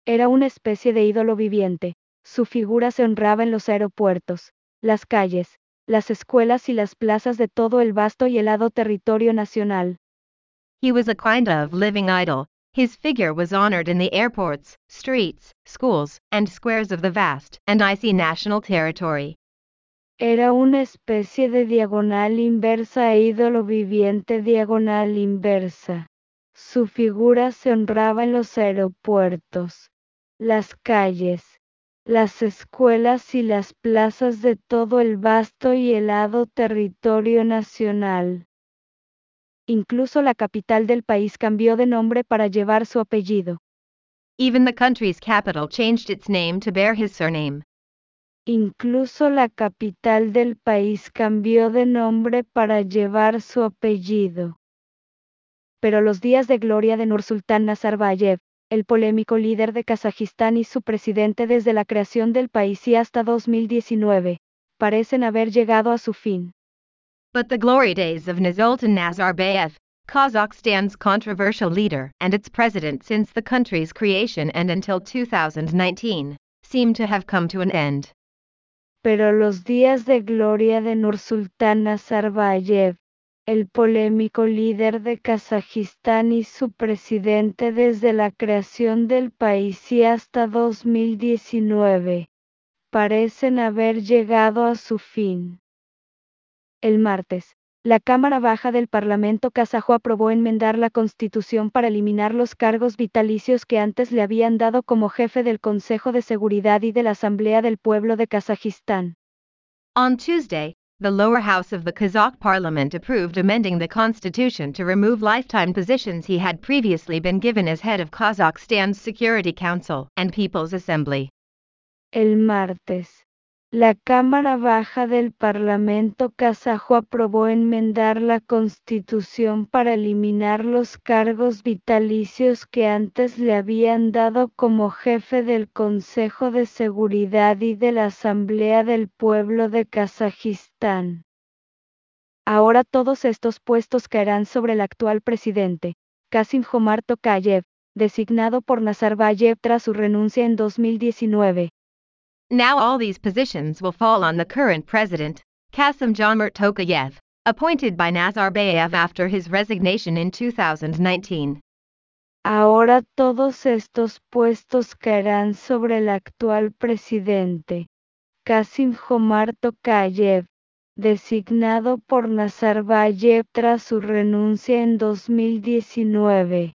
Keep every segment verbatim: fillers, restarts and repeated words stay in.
Era una especie de ídolo viviente. Su figura se honraba en los aeropuertos, las calles, las escuelas y las plazas de todo el vasto y helado territorio nacional. He was a kind of living idol. His figure was honored in the airports, streets, schools, and squares of the vast and icy national territory. Era una especie de diagonal inversa e ídolo viviente diagonal inversa. Su figura se honraba en los aeropuertos, las calles, las escuelas y las plazas de todo el vasto y helado territorio nacional. Incluso la capital del país cambió de nombre para llevar su apellido. Even the country's capital changed its name to bear his surname. Incluso la capital del país cambió de nombre para llevar su apellido. Pero los días de gloria de Nursultán Nazarbayev, el polémico líder de Kazajistán y su presidente desde la creación del país y hasta dos mil diecinueve, parecen haber llegado a su fin. But the glory days of Nursultan Nazarbayev, Kazakhstan's controversial leader and its president since the country's creation and until two thousand nineteen, seem to have come to an end. Pero los días de gloria de Nursultán Nazarbayev, el polémico líder de Kazajistán y su presidente desde la creación del país y hasta dos mil diecinueve, parecen haber llegado a su fin. El martes, la Cámara Baja del Parlamento kazajo aprobó enmendar la Constitución para eliminar los cargos vitalicios que antes le habían dado como jefe del Consejo de Seguridad y de la Asamblea del Pueblo de Kazajistán. On Tuesday, the lower house of the Kazakh parliament approved amending the constitution to remove lifetime positions he had previously been given as head of Kazakhstan's Security Council and People's Assembly. El martes, la Cámara Baja del Parlamento kazajo aprobó enmendar la Constitución para eliminar los cargos vitalicios que antes le habían dado como jefe del Consejo de Seguridad y de la Asamblea del Pueblo de Kazajistán. Ahora todos estos puestos caerán sobre el actual presidente, Kassym-Jomart Tokayev, designado por Nazarbayev tras su renuncia en dos mil diecinueve. Now all these positions will fall on the current president, Kassym-Jomart Tokayev, appointed by Nazarbayev after his resignation in two thousand nineteen. Ahora todos estos puestos caerán sobre el actual presidente, Kassym-Jomart Tokayev, designado por Nazarbayev tras su renuncia en dos mil diecinueve.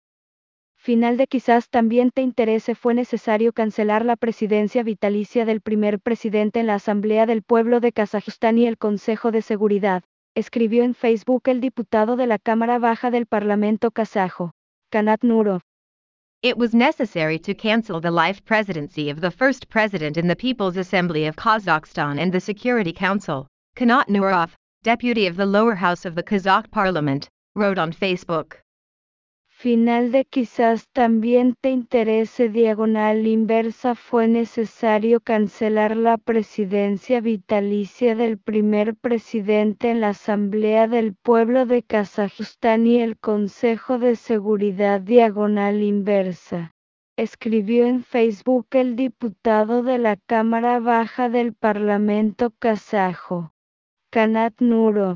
Final de quizás también te interese. Fue necesario cancelar la presidencia vitalicia del primer presidente en la Asamblea del Pueblo de Kazajistán y el Consejo de Seguridad, escribió en Facebook el diputado de la Cámara Baja del Parlamento kazajo, Kanat Nurov. It was necessary to cancel the life presidency of the first president in the People's Assembly of Kazakhstan and the Security Council, Kanat Nurov, deputy of the lower house of the Kazakh parliament, wrote on Facebook. Final de quizás también te interese. Diagonal inversa. Fue necesario cancelar la presidencia vitalicia del primer presidente en la Asamblea del Pueblo de Kazajistán y el Consejo de Seguridad. Diagonal inversa, escribió en Facebook el diputado de la Cámara Baja del Parlamento kazajo, Kanat Nurov.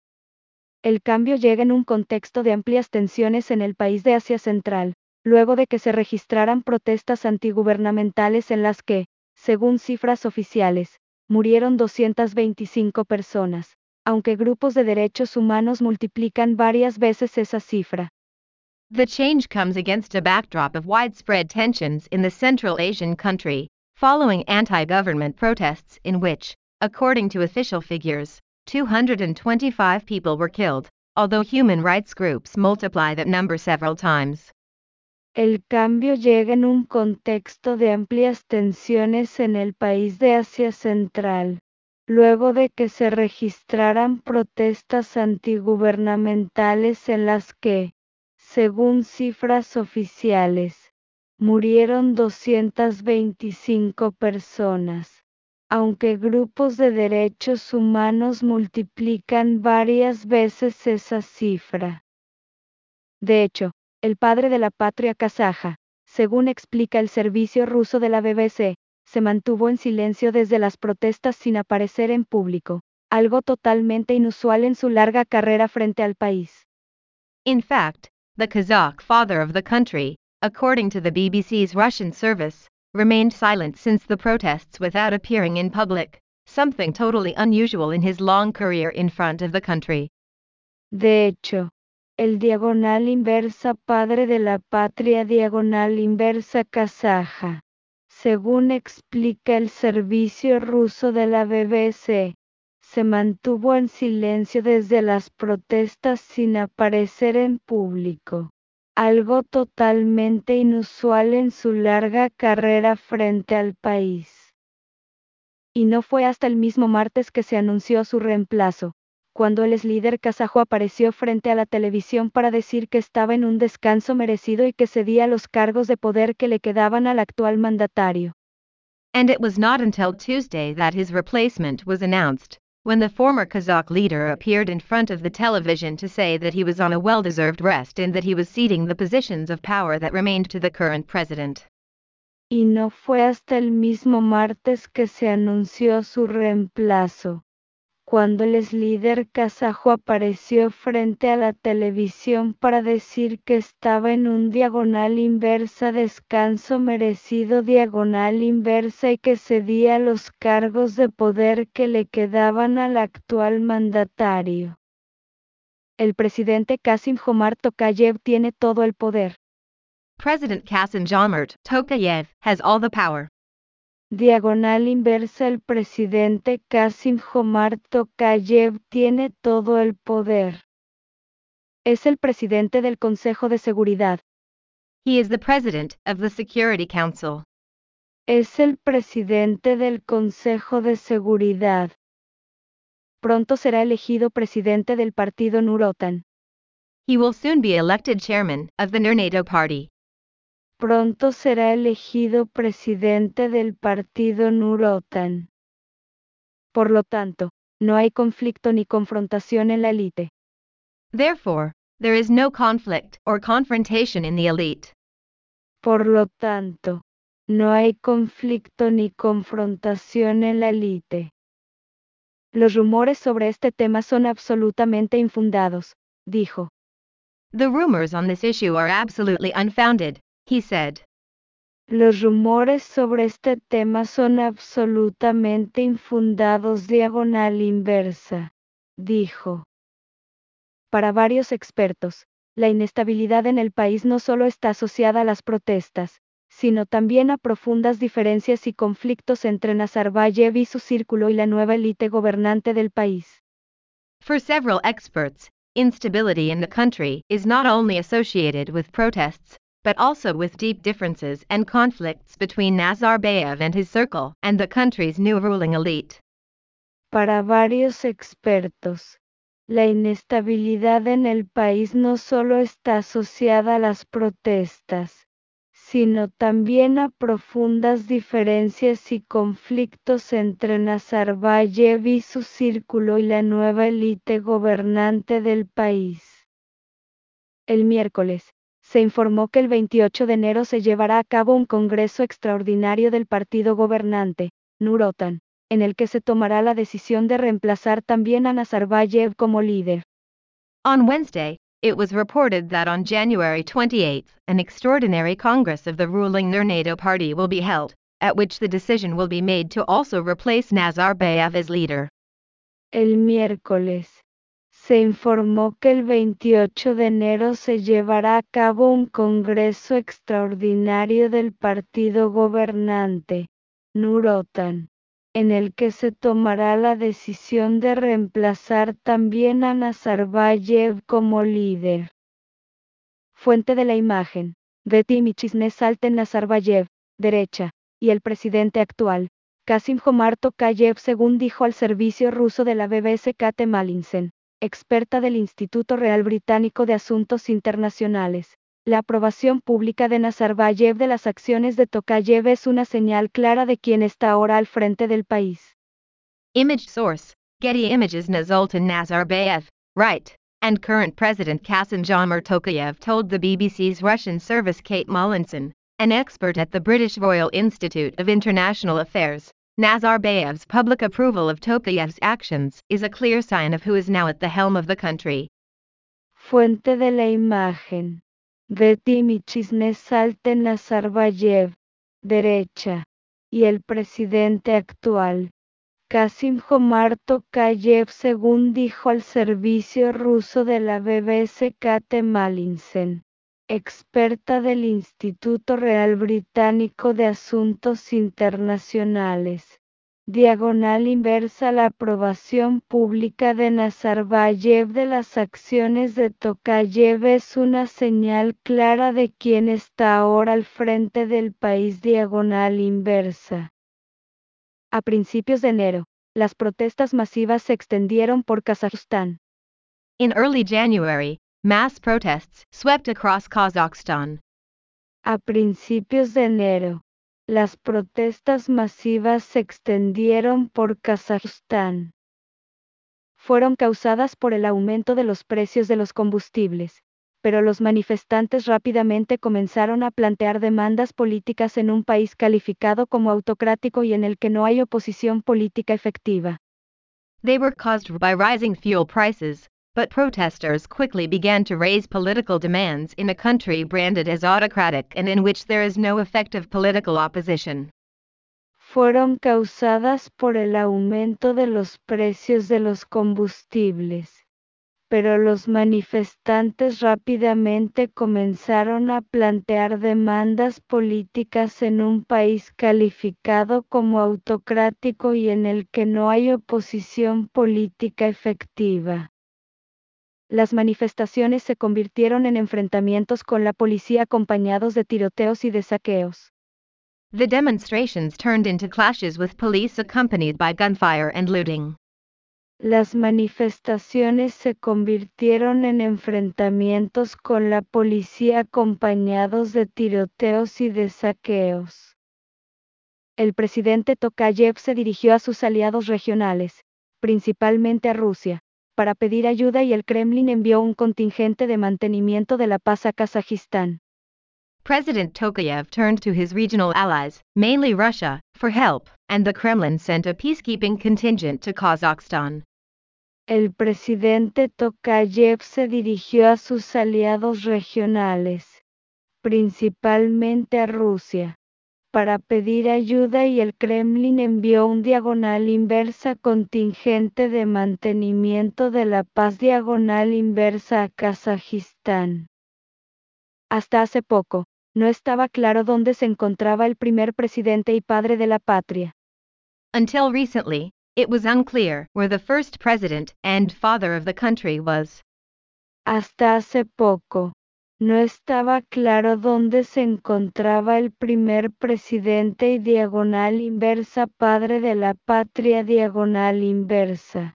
El cambio llega en un contexto de amplias tensiones en el país de Asia Central, luego de que se registraran protestas antigubernamentales en las que, según cifras oficiales, murieron doscientas veinticinco personas, aunque grupos de derechos humanos multiplican varias veces esa cifra. The change comes against a backdrop of widespread tensions in the Central Asian country, following anti-government protests in which, according to official figures, two hundred twenty-five people were killed, although human rights groups multiply that number several times. El cambio llega en un contexto de amplias tensiones en el país de Asia Central, luego de que se registraran protestas antigubernamentales en las que, según cifras oficiales, murieron doscientas veinticinco personas, aunque grupos de derechos humanos multiplican varias veces esa cifra. De hecho, el padre de la patria kazaja, según explica el servicio ruso de la B B C, se mantuvo en silencio desde las protestas sin aparecer en público, algo totalmente inusual en su larga carrera frente al país. In fact, the Kazakh father of the country, according to the B B C's Russian service, remained silent since the protests without appearing in public, something totally unusual in his long career in front of the country. De hecho, el diagonal inversa padre de la patria diagonal inversa kazaja, según explica el servicio ruso de la B B C, se mantuvo en silencio desde las protestas sin aparecer en público, algo totalmente inusual en su larga carrera frente al país. Y no fue hasta el mismo martes que se anunció su reemplazo, cuando el ex líder kazajo apareció frente a la televisión para decir que estaba en un descanso merecido y que cedía los cargos de poder que le quedaban al actual mandatario. And it was not until Tuesday that his replacement was announced, when the former Kazakh leader appeared in front of the television to say that he was on a well-deserved rest and that he was ceding the positions of power that remained to the current president. Y no fue hasta el mismo martes que se anunció su reemplazo, cuando el ex líder kazajo apareció frente a la televisión para decir que estaba en un diagonal inversa descanso merecido diagonal inversa y que cedía los cargos de poder que le quedaban al actual mandatario. El presidente Kassym-Jomart Tokayev tiene todo el poder. President Kassym-Jomart Tokayev has all the power. Diagonal inversa el presidente Kassym-Jomart Tokayev tiene todo el poder. Es el presidente del Consejo de Seguridad. He is the president of the Security Council. Es el presidente del Consejo de Seguridad. Pronto será elegido presidente del partido Nur-Otan. He will soon be elected chairman of the Nur-NATO party. Pronto será elegido presidente del partido Nur-Otan. Por lo tanto, no hay conflicto ni confrontación en la élite. Therefore, there is no conflict or confrontation in the elite. Por lo tanto, no hay conflicto ni confrontación en la élite. Los rumores sobre este tema son absolutamente infundados, dijo. The rumors on this issue are absolutely unfounded, he said. Los rumores sobre este tema son absolutamente infundados diagonal inversa, dijo. Para varios expertos, la inestabilidad en el país no solo está asociada a las protestas, sino también a profundas diferencias y conflictos entre Nazarbayev y su círculo y la nueva élite gobernante del país. For several experts, instability in the country is not only associated with protests, but also with deep differences and conflicts between Nazarbayev and his circle and the country's new ruling elite. Para varios expertos, la inestabilidad en el país no solo está asociada a las protestas, sino también a profundas diferencias y conflictos entre Nazarbayev y su círculo y la nueva élite gobernante del país. El miércoles, se informó que el veintiocho de enero se llevará a cabo un congreso extraordinario del partido gobernante, Nur-Otan, en el que se tomará la decisión de reemplazar también a Nazarbayev como líder. On Wednesday, it was reported that on January twenty-eighth, an extraordinary Congress of the ruling Nur-NATO party will be held, at which the decision will be made to also replace Nazarbayev as leader. El miércoles, se informó que el veintiocho de enero se llevará a cabo un congreso extraordinario del partido gobernante, Nur-Otan, en el que se tomará la decisión de reemplazar también a Nazarbayev como líder. Fuente de la imagen: Getty Images. Alten Nazarbayev, derecha, y el presidente actual, Kassym-Jomart Tokayev, según dijo al servicio ruso de la B B C Kate Mallinson, experta del Instituto Real Británico de Asuntos Internacionales. La aprobación pública de Nazarbayev de las acciones de Tokayev es una señal clara de quién está ahora al frente del país. Image source: Getty Images. Nursultan Nazarbayev, right, and current President Kassym-Jomart Tokayev told the B B C's Russian service Kate Mallinson, An expert at the British Royal Institute of International Affairs, Nazarbayev's public approval of Tokayev's actions is a clear sign of who is now at the helm of the country. Fuente de la imagen. Vladimir Salte Nazarbayev, derecha. Y el presidente actual, Kasym-Jomart Tokayev, según dijo al servicio ruso de la B B C Kate Mallinson, experta del Instituto Real Británico de Asuntos Internacionales. Diagonal inversa. La aprobación pública de Nazarbayev de las acciones de Tokayev es una señal clara de quién está ahora al frente del país. Diagonal inversa. A principios de enero, las protestas masivas se extendieron por Kazajistán. In early January, mass protests swept across Kazakhstan. A principios de enero, las protestas masivas se extendieron por Kazajistán. Fueron causadas por el aumento de los precios de los combustibles, pero los manifestantes rápidamente comenzaron a plantear demandas políticas en un país calificado como autocrático y en el que no hay oposición política efectiva. They were caused by rising fuel prices, but protesters quickly began to raise political demands in a country branded as autocratic and in which there is no effective political opposition. Fueron causadas por el aumento de los precios de los combustibles, pero los manifestantes rápidamente comenzaron a plantear demandas políticas en un país calificado como autocrático y en el que no hay oposición política efectiva. Las manifestaciones se convirtieron en enfrentamientos con la policía acompañados de tiroteos y de saqueos. The demonstrations turned into clashes with police accompanied by gunfire and looting. Las manifestaciones se convirtieron en enfrentamientos con la policía acompañados de tiroteos y de saqueos. El presidente Tokayev se dirigió a sus aliados regionales, principalmente a Rusia, para pedir ayuda y el Kremlin envió un contingente de mantenimiento de la paz a Kazajistán. President Tokayev turned to his regional allies, mainly Russia, for help, and the Kremlin sent a peacekeeping contingent to Kazakhstan. El presidente Tokayev se dirigió a sus aliados regionales, principalmente a Rusia, para pedir ayuda y el Kremlin envió un diagonal inversa contingente de mantenimiento de la paz diagonal inversa a Kazajistán. Hasta hace poco, no estaba claro dónde se encontraba el primer presidente y padre de la patria. Until recently, it was unclear where the first president and father of the country was. Hasta hace poco, no estaba claro dónde se encontraba el primer presidente y diagonal inversa padre de la patria diagonal inversa.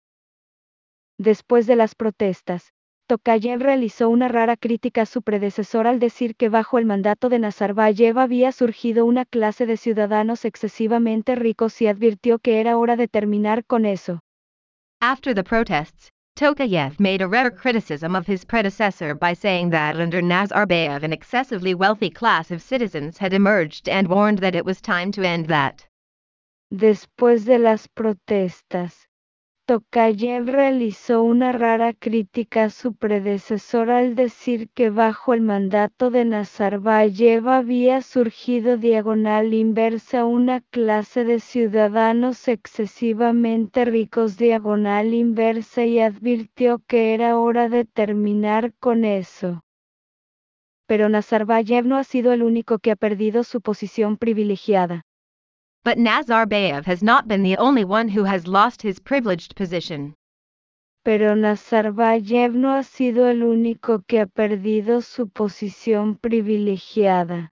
Después de las protestas, Tokayev realizó una rara crítica a su predecesor al decir que bajo el mandato de Nazarbayev había surgido una clase de ciudadanos excesivamente ricos y advirtió que era hora de terminar con eso. After the protests, Tokayev made a rare criticism of his predecessor by saying that under Nazarbayev an excessively wealthy class of citizens had emerged and warned that it was time to end that. Después de las protestas, Tokayev realizó una rara crítica a su predecesor al decir que bajo el mandato de Nazarbayev había surgido diagonal inversa una clase de ciudadanos excesivamente ricos diagonal inversa y advirtió que era hora de terminar con eso. Pero Nazarbayev no ha sido el único que ha perdido su posición privilegiada. But Nazarbayev has not been the only one who has lost his privileged position. Pero Nazarbayev no ha sido el único que ha perdido su posición privilegiada.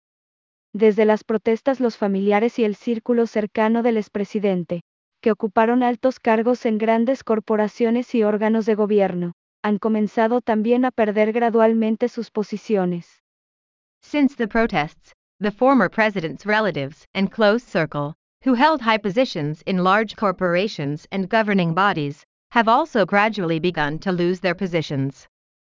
Desde las protestas, los familiares y el círculo cercano del expresidente, que ocuparon altos cargos en grandes corporaciones y órganos de gobierno, han comenzado también a perder gradualmente sus posiciones. Since the protests, the former president's relatives and close circle, who held high positions in large corporations and governing bodies, have also gradually begun to lose their positions.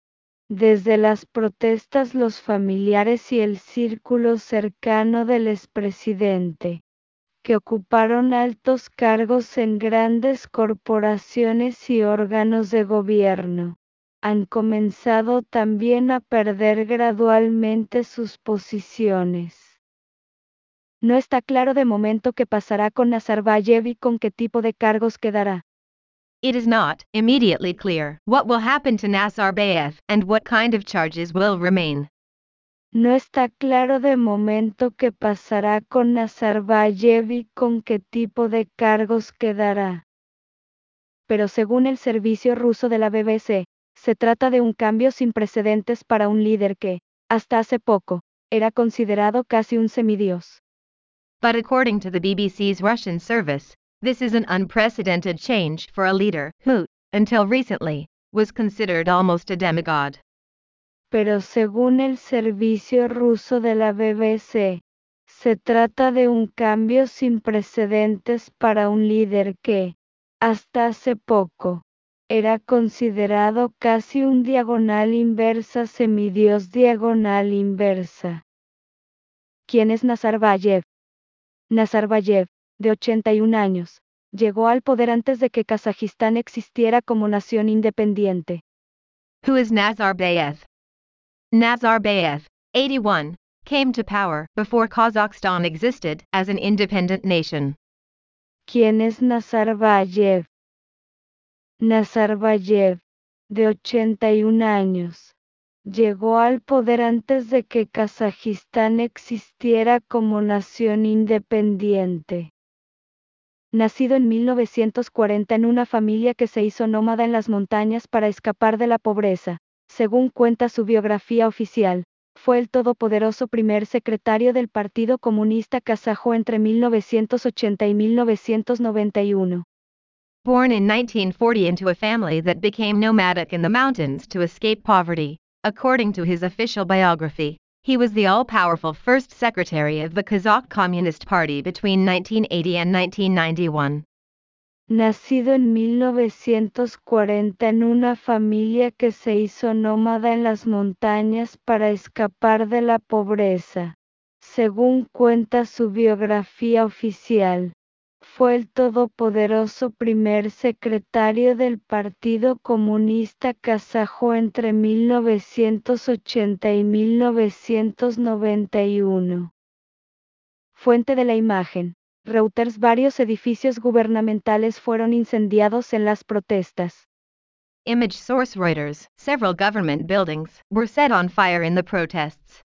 Desde las protestas, los familiares y el círculo cercano del expresidente, que ocuparon altos cargos en grandes corporaciones y órganos de gobierno, han comenzado también a perder gradualmente sus posiciones. No está claro de momento qué pasará con Nazarbayev y con qué tipo de cargos quedará. It is not immediately clear what will happen to Nazarbayev and what kind of charges will remain. No está claro de momento qué pasará con Nazarbayev y con qué tipo de cargos quedará. Pero según el servicio ruso de la B B C, se trata de un cambio sin precedentes para un líder que, hasta hace poco, era considerado casi un semidios. But according to the B B C's Russian service, this is an unprecedented change for a leader who, until recently, was considered almost a demigod. Pero según el servicio ruso de la B B C, se trata de un cambio sin precedentes para un líder que, hasta hace poco, era considerado casi un diagonal inversa semidios diagonal inversa. ¿Quién es Nazarbayev? Nazarbayev, de ochenta y un años, llegó al poder antes de que Kazajistán existiera como nación independiente. Who is Nazarbayev? Nazarbayev, eighty-one, came to power before Kazakhstan existed as an independent nation. ¿Quién es Nazarbayev? Nazarbayev, de ochenta y un años, llegó al poder antes de que Kazajistán existiera como nación independiente. Nacido en mil novecientos cuarenta en una familia que se hizo nómada en las montañas para escapar de la pobreza, según cuenta su biografía oficial, fue el todopoderoso primer secretario del Partido Comunista Kazajo entre mil novecientos ochenta y mil novecientos noventa y uno. Born in nineteen forty into a family that became nomadic in the mountains to escape poverty, according to his official biography, he was the all-powerful first secretary of the Kazakh Communist Party between nineteen eighty and nineteen ninety-one. Nacido en mil novecientos cuarenta en una familia que se hizo nómada en las montañas para escapar de la pobreza, según cuenta su biografía oficial, fue el todopoderoso primer secretario del Partido Comunista Kazajo entre mil novecientos ochenta y mil novecientos noventa y uno. Fuente de la imagen. Reuters. Varios edificios gubernamentales fueron incendiados en las protestas. Image source Reuters. Several government buildings were set on fire in the protests.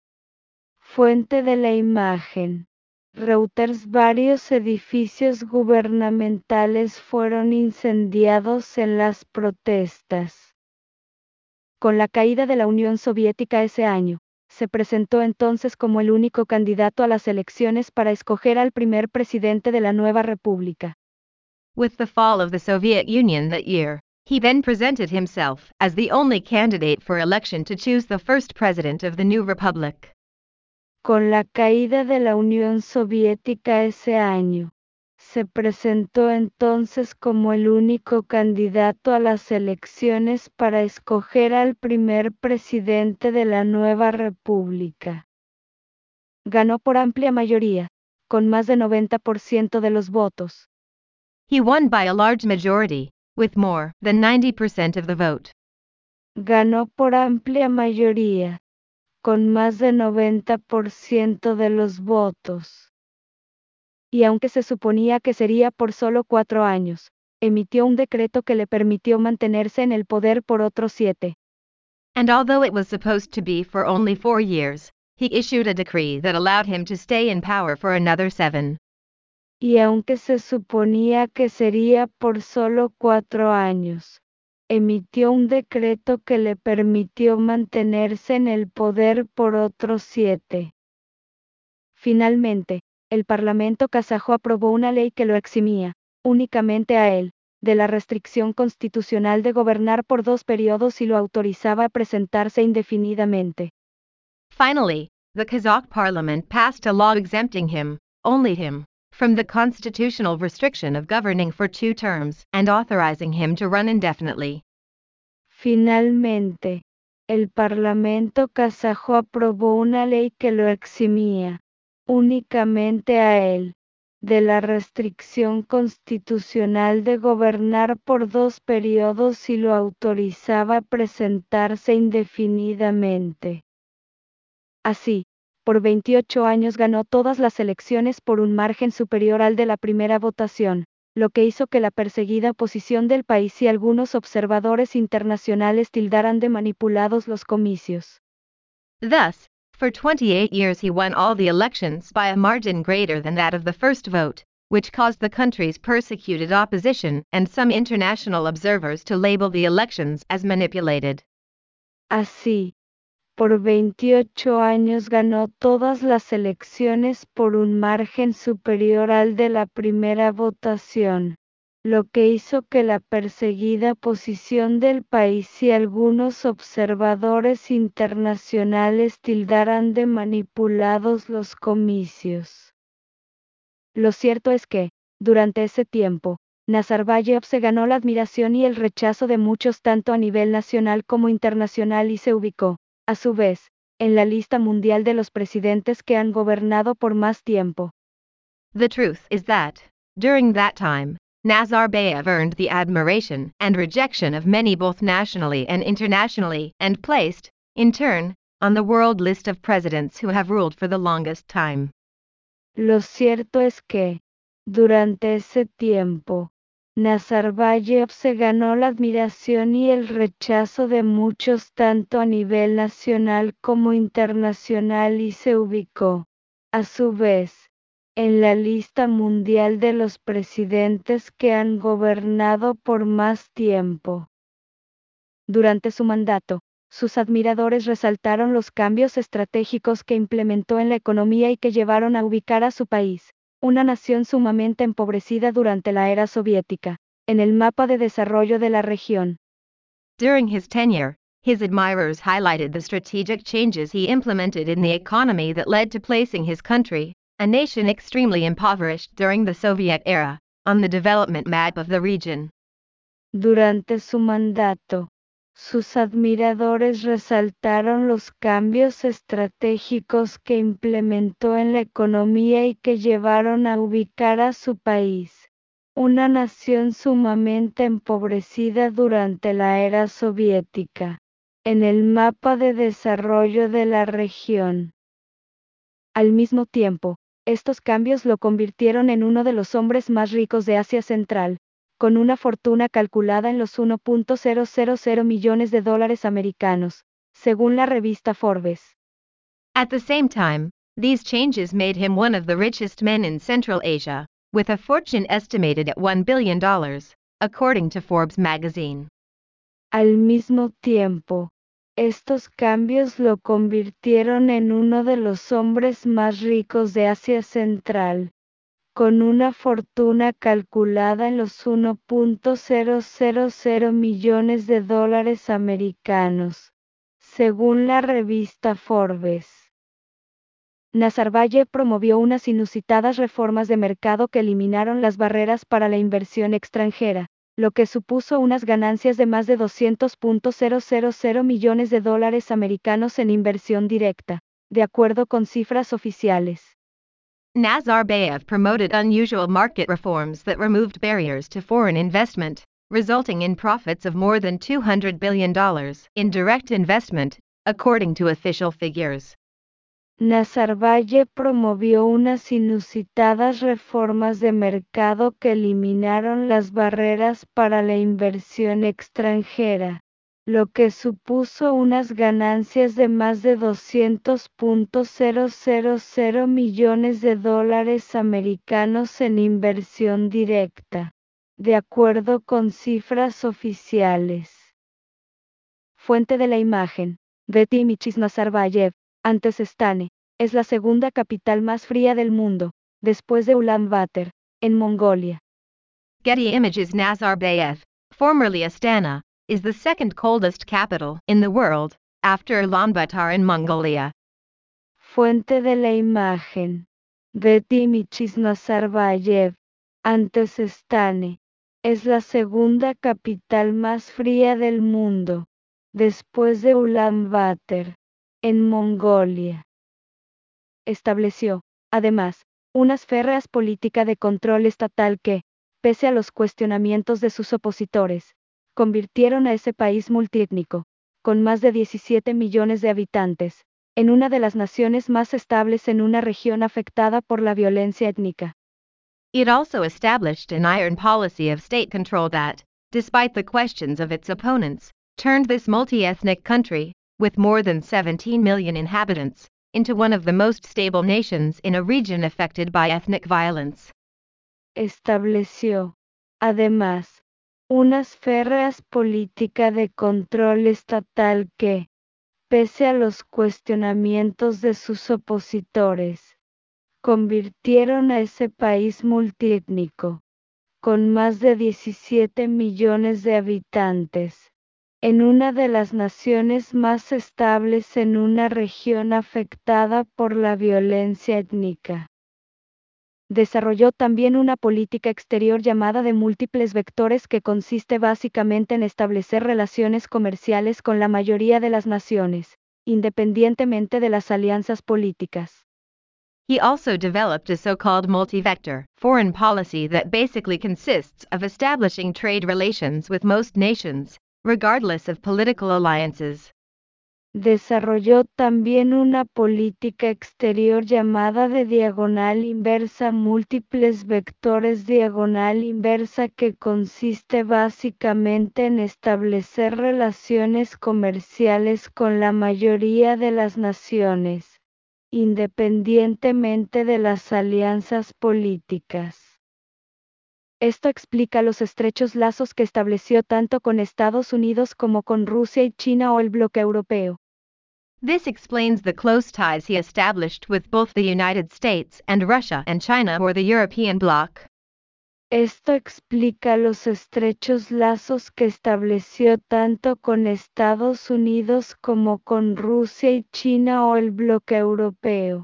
Fuente de la imagen. Reuters. Varios edificios gubernamentales fueron incendiados en las protestas. Con la caída de la Unión Soviética ese año, se presentó entonces como el único candidato a las elecciones para escoger al primer presidente de la nueva república. With the fall of the Soviet Union that year, he then presented himself as the only candidate for election to choose the first president of the new republic. Con la caída de la Unión Soviética ese año, se presentó entonces como el único candidato a las elecciones para escoger al primer presidente de la nueva república. Ganó por amplia mayoría, con más de noventa por ciento de los votos. He won by a large majority, with more than ninety percent of the vote. Ganó por amplia mayoría, con más de noventa por ciento de los votos. Y aunque se suponía que sería por solo cuatro años, emitió un decreto que le permitió mantenerse en el poder por otros siete. And although it was supposed to be for only four years, he issued a decree that allowed him to stay in power for another seven. Y aunque se suponía que sería por solo cuatro años, emitió un decreto que le permitió mantenerse en el poder por otros siete. Finalmente, el Parlamento kazajo aprobó una ley que lo eximía, únicamente a él, de la restricción constitucional de gobernar por dos periodos y lo autorizaba a presentarse indefinidamente. Finally, the Kazakh parliament passed a law exempting him, only him, from the constitutional restriction of governing for two terms and authorizing him to run indefinitely. Finalmente, el Parlamento kazajo aprobó una ley que lo eximía, únicamente a él, de la restricción constitucional de gobernar por dos periodos y lo autorizaba a presentarse indefinidamente. Así, por veintiocho años ganó todas las elecciones por un margen superior al de la primera votación, lo que hizo que la perseguida oposición del país y algunos observadores internacionales tildaran de manipulados los comicios. Thus, for twenty-eight years he won all the elections by a margin greater than that of the first vote, which caused the country's persecuted opposition and some international observers to label the elections as manipulated. Así, por veintiocho años ganó todas las elecciones por un margen superior al de la primera votación, lo que hizo que la perseguida oposición del país y algunos observadores internacionales tildaran de manipulados los comicios. Lo cierto es que, durante ese tiempo, Nazarbayev se ganó la admiración y el rechazo de muchos tanto a nivel nacional como internacional y se ubicó, a su vez, en la lista mundial de los presidentes que han gobernado por más tiempo. The truth is that, during that time, Nazarbayev earned the admiration and rejection of many both nationally and internationally and placed, in turn, on the world list of presidents who have ruled for the longest time. Lo cierto es que, durante ese tiempo, Nazarbayev se ganó la admiración y el rechazo de muchos tanto a nivel nacional como internacional y se ubicó, a su vez, en la lista mundial de los presidentes que han gobernado por más tiempo. Durante su mandato, sus admiradores resaltaron los cambios estratégicos que implementó en la economía y que llevaron a ubicar a su país, una nación sumamente empobrecida durante la era soviética, en el mapa de desarrollo de la región. During his tenure, his admirers highlighted the strategic changes he implemented in the economy that led to placing his country, a nation extremely impoverished during the Soviet era, on the development map of the region. Durante su mandato, sus admiradores resaltaron los cambios estratégicos que implementó en la economía y que llevaron a ubicar a su país, una nación sumamente empobrecida durante la era soviética, en el mapa de desarrollo de la región. Al mismo tiempo, estos cambios lo convirtieron en uno de los hombres más ricos de Asia Central, con una fortuna calculada en los uno punto cero cero cero millones de dólares americanos, según la revista Forbes. At the same time, these changes made him one of the richest men in Central Asia, with a fortune estimated at one billion dollars, according to Forbes magazine. Al mismo tiempo, estos cambios lo convirtieron en uno de los hombres más ricos de Asia Central, con una fortuna calculada en los uno punto cero cero cero millones de dólares americanos, según la revista Forbes. Nazarbayev promovió unas inusitadas reformas de mercado que eliminaron las barreras para la inversión extranjera, lo que supuso unas ganancias de más de doscientos punto cero cero cero millones de dólares americanos en inversión directa, de acuerdo con cifras oficiales. Nazarbayev promoted unusual market reforms that removed barriers to foreign investment, resulting in profits of more than two hundred billion dollars in direct investment, according to official figures. Nazarbayev promovió unas inusitadas reformas de mercado que eliminaron las barreras para la inversión extranjera, lo que supuso unas ganancias de más de doscientos punto cero cero cero millones de dólares americanos en inversión directa, de acuerdo con cifras oficiales. Fuente de la imagen: Getty Images. Nazarbayev, antes Astana, es la segunda capital más fría del mundo, después de Ulaanbaatar, en Mongolia. Getty Images. Nazarbayev, formerly Astana, is the second coldest capital in the world, after Ulaanbaatar in Mongolia. Fuente de la imagen: Getty Images. Nazarbayev, antes Astana, es la segunda capital más fría del mundo, después de Ulaanbaatar, en Mongolia. Estableció, además, unas férreas política de control estatal que, pese a los cuestionamientos de sus opositores, convirtieron a ese país multiétnico, con más de diecisiete millones de habitantes, en una de las naciones más estables en una región afectada por la violencia étnica. It also established an iron policy of state control that, despite the questions of its opponents, turned this multi-ethnic country, with more than seventeen million inhabitants, into one of the most stable nations in a region affected by ethnic violence. Estableció, además, unas férreas política de control estatal que, pese a los cuestionamientos de sus opositores, convirtieron a ese país multiétnico, con más de diecisiete millones de habitantes, en una de las naciones más estables en una región afectada por la violencia étnica. Desarrolló también una política exterior llamada de múltiples vectores que consiste básicamente en establecer relaciones comerciales con la mayoría de las naciones, independientemente de las alianzas políticas. He also developed a so-called multi-vector foreign policy that basically consists of establishing trade relations with most nations, regardless of political alliances. Desarrolló también una política exterior llamada de diagonal inversa, múltiples vectores diagonal inversa, que consiste básicamente en establecer relaciones comerciales con la mayoría de las naciones, independientemente de las alianzas políticas. Esto explica los estrechos lazos que estableció tanto con Estados Unidos como con Rusia y China o el bloque europeo. This explains the close ties he established with both the United States and Russia and China or the European bloc. Esto explica los estrechos lazos que estableció tanto con Estados Unidos como con Rusia y China o el bloque europeo.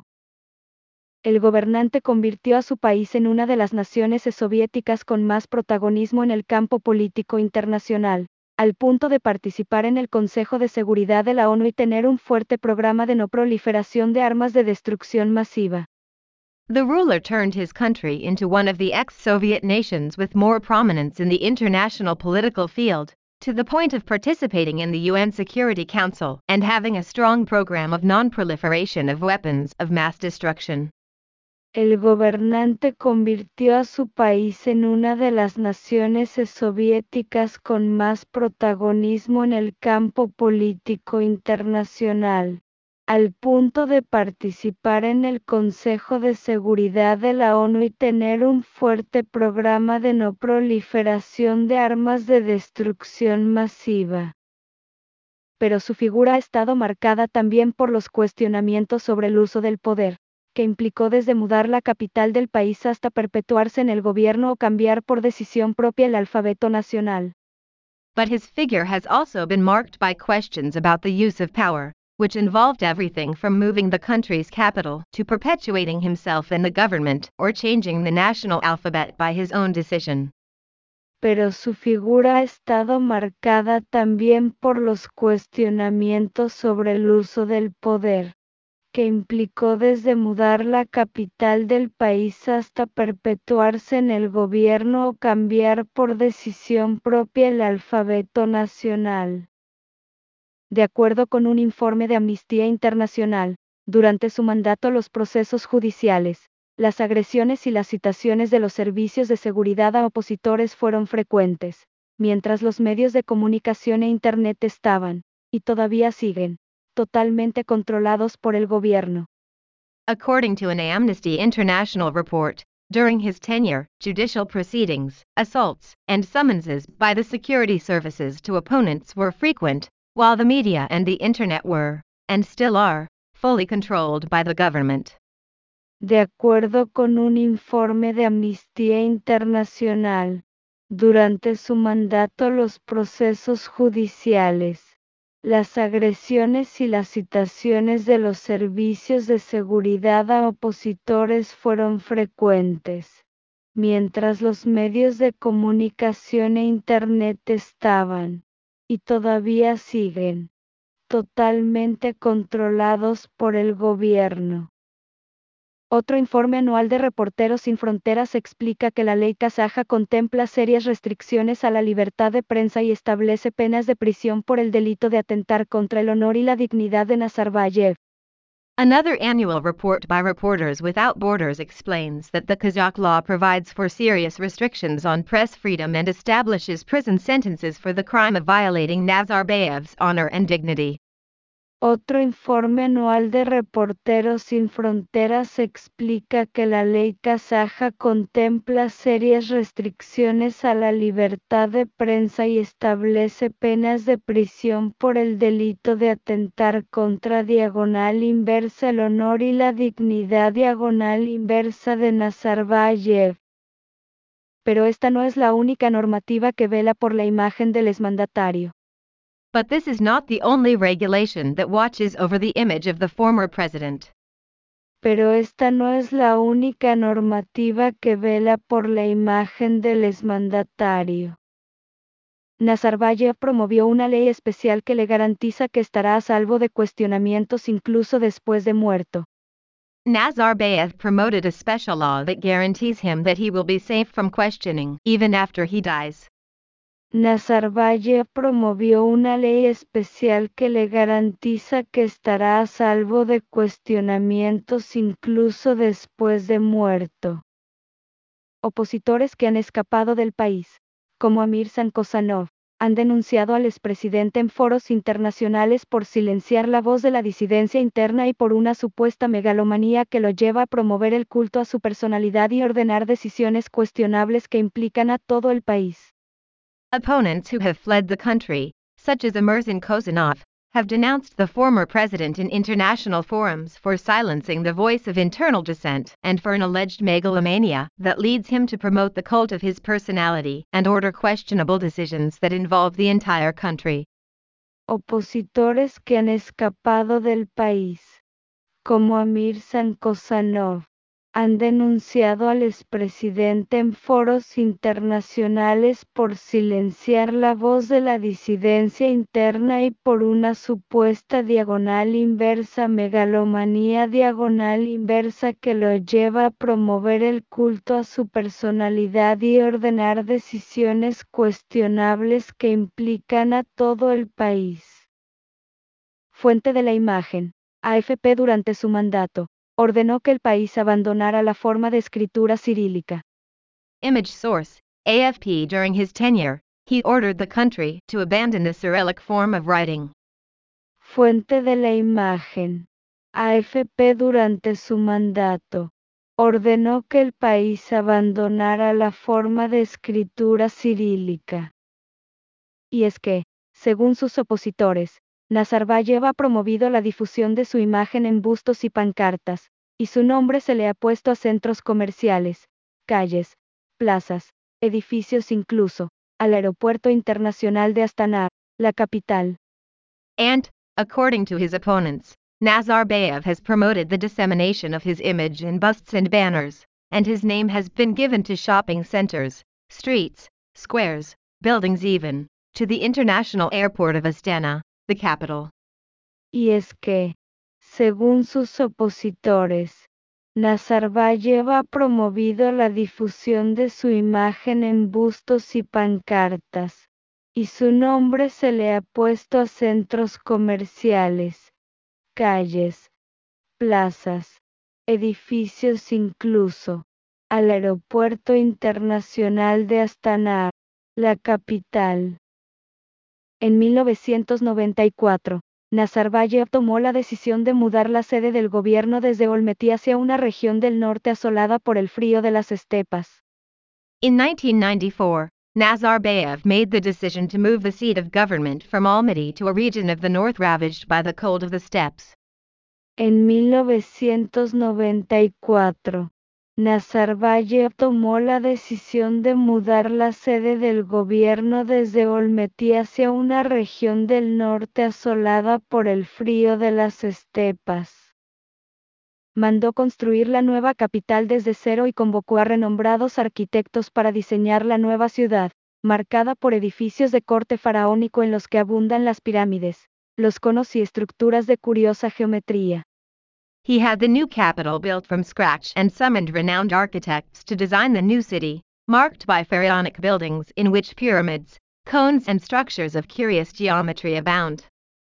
El gobernante convirtió a su país en una de las naciones soviéticas con más protagonismo en el campo político internacional, al punto de participar en el Consejo de Seguridad de la ONU y tener un fuerte programa de no proliferación de armas de destrucción masiva. The ruler turned his country into one of the ex-Soviet nations with more prominence in the international political field, to the point of participating in the U N Security Council and having a strong program of non-proliferation of weapons of mass destruction. El gobernante convirtió a su país en una de las naciones soviéticas con más protagonismo en el campo político internacional, al punto de participar en el Consejo de Seguridad de la ONU y tener un fuerte programa de no proliferación de armas de destrucción masiva. Pero su figura ha estado marcada también por los cuestionamientos sobre el uso del poder, que implicó desde mudar la capital del país hasta perpetuarse en el gobierno o cambiar por decisión propia el alfabeto nacional. But his figure has also been marked by questions about the use of power, which involved everything from moving the country's capital to perpetuating himself in the government or changing the national alphabet by his own decision. Pero su figura ha estado marcada también por los cuestionamientos sobre el uso del poder, que implicó desde mudar la capital del país hasta perpetuarse en el gobierno o cambiar por decisión propia el alfabeto nacional. De acuerdo con un informe de Amnistía Internacional, durante su mandato los procesos judiciales, las agresiones y las citaciones de los servicios de seguridad a opositores fueron frecuentes, mientras los medios de comunicación e Internet estaban, y todavía siguen, totalmente controlados por el gobierno. According to an Amnesty International report, during his tenure, judicial proceedings, assaults, and summonses by the security services to opponents were frequent, while the media and the Internet were, and still are, fully controlled by the government. De acuerdo con un informe de Amnistía Internacional, durante su mandato los procesos judiciales, las agresiones y las citaciones de los servicios de seguridad a opositores fueron frecuentes, mientras los medios de comunicación e Internet estaban, y todavía siguen totalmente controlados por el gobierno. Otro informe anual de Reporteros Sin Fronteras explica que la ley kazaja contempla serias restricciones a la libertad de prensa y establece penas de prisión por el delito de atentar contra el honor y la dignidad de Nazarbayev. Another annual report by Reporters Without Borders explains that the Kazakh law provides for serious restrictions on press freedom and establishes prison sentences for the crime of violating Nazarbayev's honor and dignity. Otro informe anual de Reporteros Sin Fronteras explica que la ley kazaja contempla serias restricciones a la libertad de prensa y establece penas de prisión por el delito de atentar contra diagonal inversa el honor y la dignidad diagonal inversa de Nazarbayev. Pero esta no es la única normativa que vela por la imagen del exmandatario. But this is not the only regulation that watches over the image of the former president. Pero esta no es la única normativa que vela por la imagen del exmandatario. Nazarbayev promovió una ley especial que le garantiza que estará a salvo de cuestionamientos incluso después de muerto. Nazarbayev promoted a special law that guarantees him that he will be safe from questioning, even after he dies. Nazarbayev promovió una ley especial que le garantiza que estará a salvo de cuestionamientos incluso después de muerto. Opositores que han escapado del país, como Amir Sankosanov, han denunciado al expresidente en foros internacionales por silenciar la voz de la disidencia interna y por una supuesta megalomanía que lo lleva a promover el culto a su personalidad y ordenar decisiones cuestionables que implican a todo el país. Opponents who have fled the country, such as Emerson Kosanov, have denounced the former president in international forums for silencing the voice of internal dissent and for an alleged megalomania that leads him to promote the cult of his personality and order questionable decisions that involve the entire country. Opositores que han escapado del país, como Amir Sankosanov, han denunciado al expresidente en foros internacionales por silenciar la voz de la disidencia interna y por una supuesta diagonal inversa megalomanía diagonal inversa que lo lleva a promover el culto a su personalidad y ordenar decisiones cuestionables que implican a todo el país. Fuente de la imagen. A F P durante su mandato, ordenó que el país abandonara la forma de escritura cirílica. Image source, A F P. During his tenure, he ordered the country to abandon the Cyrillic form of writing. Fuente de la imagen. A F P. Durante su mandato, ordenó que el país abandonara la forma de escritura cirílica. Y es que, según sus opositores, Nazarbayev ha promovido la difusión de su imagen en bustos y pancartas, y su nombre se le ha puesto a centros comerciales, calles, plazas, edificios incluso, al Aeropuerto Internacional de Astana, la capital. And, according to his opponents, Nazarbayev has promoted the dissemination of his image in busts and banners, and his name has been given to shopping centers, streets, squares, buildings even, to the international airport of Astana, the capital. Y es que, según sus opositores, Nazarbayev ha promovido la difusión de su imagen en bustos y pancartas, y su nombre se le ha puesto a centros comerciales, calles, plazas, edificios incluso, al Aeropuerto Internacional de Astana, la capital. En mil novecientos noventa y cuatro, Nazarbayev tomó la decisión de mudar la sede del gobierno desde Olmety hacia una región del norte asolada por el frío de las estepas. In nineteen ninety-four, Nazarbayev made the decision to move the seat of government from Almaty to a region of the north ravaged by the cold of the steppes. En mil novecientos noventa y cuatro, Nazarbayev tomó la decisión de mudar la sede del gobierno desde Olmety hacia una región del norte asolada por el frío de las estepas. Mandó construir la nueva capital desde cero y convocó a renombrados arquitectos para diseñar la nueva ciudad, marcada por edificios de corte faraónico en los que abundan las pirámides, los conos y estructuras de curiosa geometría. He had the new capital built from scratch and summoned renowned architects to design the new city, marked by pharaonic buildings in which pyramids, cones and structures of curious geometry abound.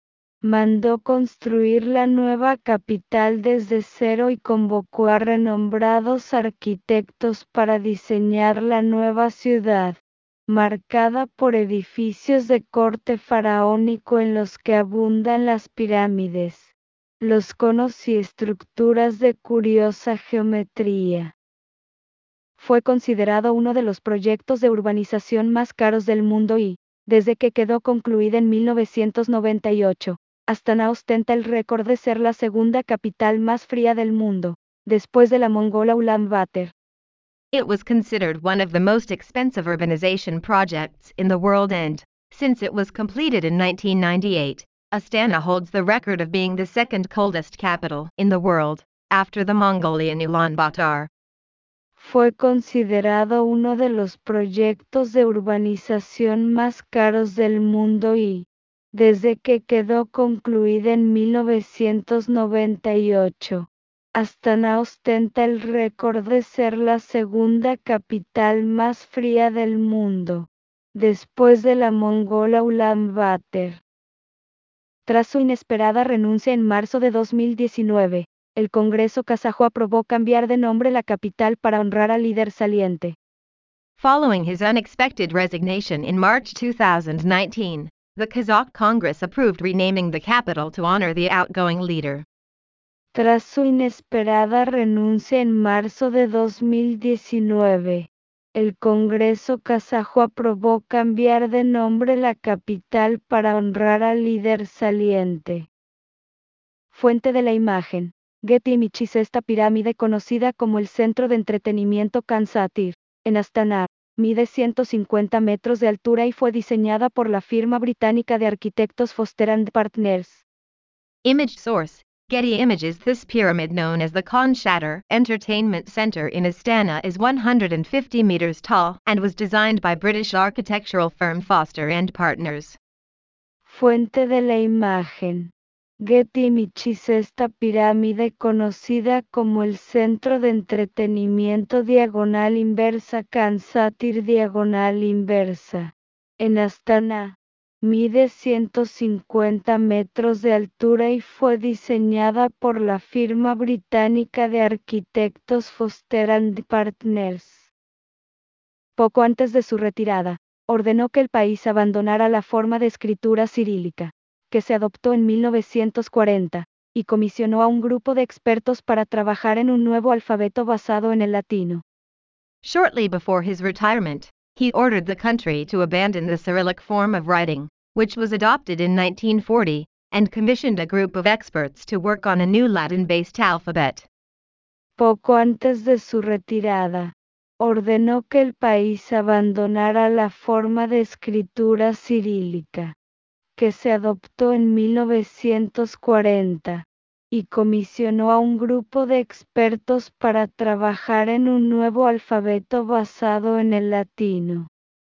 Mandó construir la nueva capital desde cero y convocó a renombrados arquitectos para diseñar la nueva ciudad, marcada por edificios de corte faraónico en los que abundan las pirámides, los conos y estructuras de curiosa geometría. Fue considerado uno de los proyectos de urbanización más caros del mundo y, desde que quedó concluida en mil novecientos noventa y ocho, Astana ostenta el récord de ser la segunda capital más fría del mundo, después de la mongola Ulaanbaatar. It was considered one of the most expensive urbanization projects in the world and, since it was completed in nineteen ninety-eight, Astana holds the record of being the second coldest capital in the world, after the Mongolian Ulaanbaatar. Fue considerado uno de los proyectos de urbanización más caros del mundo y, desde que quedó concluida en mil novecientos noventa y ocho, Astana ostenta el récord de ser la segunda capital más fría del mundo, después de la mongola Ulaanbaatar. Tras su inesperada renuncia en marzo de dos mil diecinueve, el Congreso kazajo aprobó cambiar de nombre la capital para honrar al líder saliente. Following his unexpected resignation in March two thousand nineteen, the Kazakh Congress approved renaming the capital to honor the outgoing leader. Tras su inesperada renuncia en marzo de dos mil diecinueve, el Congreso kazajo aprobó cambiar de nombre la capital para honrar al líder saliente. Fuente de la imagen: Getty Images. Esta pirámide, conocida como el Centro de Entretenimiento Khan Satir, en Astana, mide ciento cincuenta metros de altura y fue diseñada por la firma británica de arquitectos Foster and Partners. Image source: Getty Images. This pyramid, known as the Khan Satir Entertainment Center in Astana, is one hundred fifty meters tall and was designed by British architectural firm Foster and Partners. Fuente de la imagen: Getty Images. Esta pirámide, conocida como el Centro de Entretenimiento Diagonal Inversa Khan Satir Diagonal Inversa, en Astana, mide ciento cincuenta metros de altura y fue diseñada por la firma británica de arquitectos Foster and Partners. Poco antes de su retirada, ordenó que el país abandonara la forma de escritura cirílica, que se adoptó en mil novecientos cuarenta, y comisionó a un grupo de expertos para trabajar en un nuevo alfabeto basado en el latino. Shortly before his retirement, he ordered the country to abandon the Cyrillic form of writing, which was adopted in nineteen forty, and commissioned a group of experts to work on a new Latin-based alphabet. Poco antes de su retirada, ordenó que el país abandonara la forma de escritura cirílica, que se adoptó en mil novecientos cuarenta, y comisionó a un grupo de expertos para trabajar en un nuevo alfabeto basado en el latino.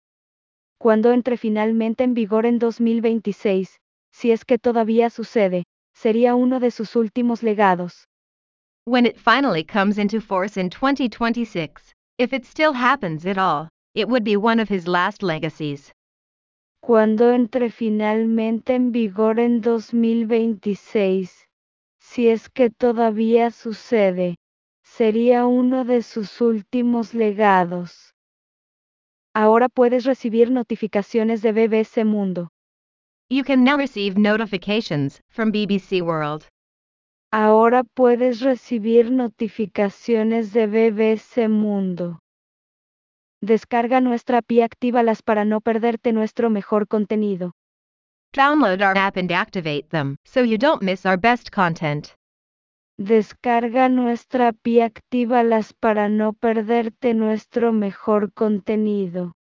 Cuando entre finalmente en vigor en dos mil veintiséis, si es que todavía sucede, sería uno de sus últimos legados. When it finally comes into force in twenty twenty-six, if it still happens at all, it would be one of his last legacies. Cuando entre finalmente en vigor en dos mil veintiséis, si es que todavía sucede, sería uno de sus últimos legados. Ahora puedes recibir notificaciones de B B C Mundo. You can now receive notifications from B B C World. Ahora puedes recibir notificaciones de B B C Mundo. Descarga nuestra app y actívalas para no perderte nuestro mejor contenido. Download our app and activate them so you don't miss our best content. Descarga nuestra app y actívalas para no perderte nuestro mejor contenido.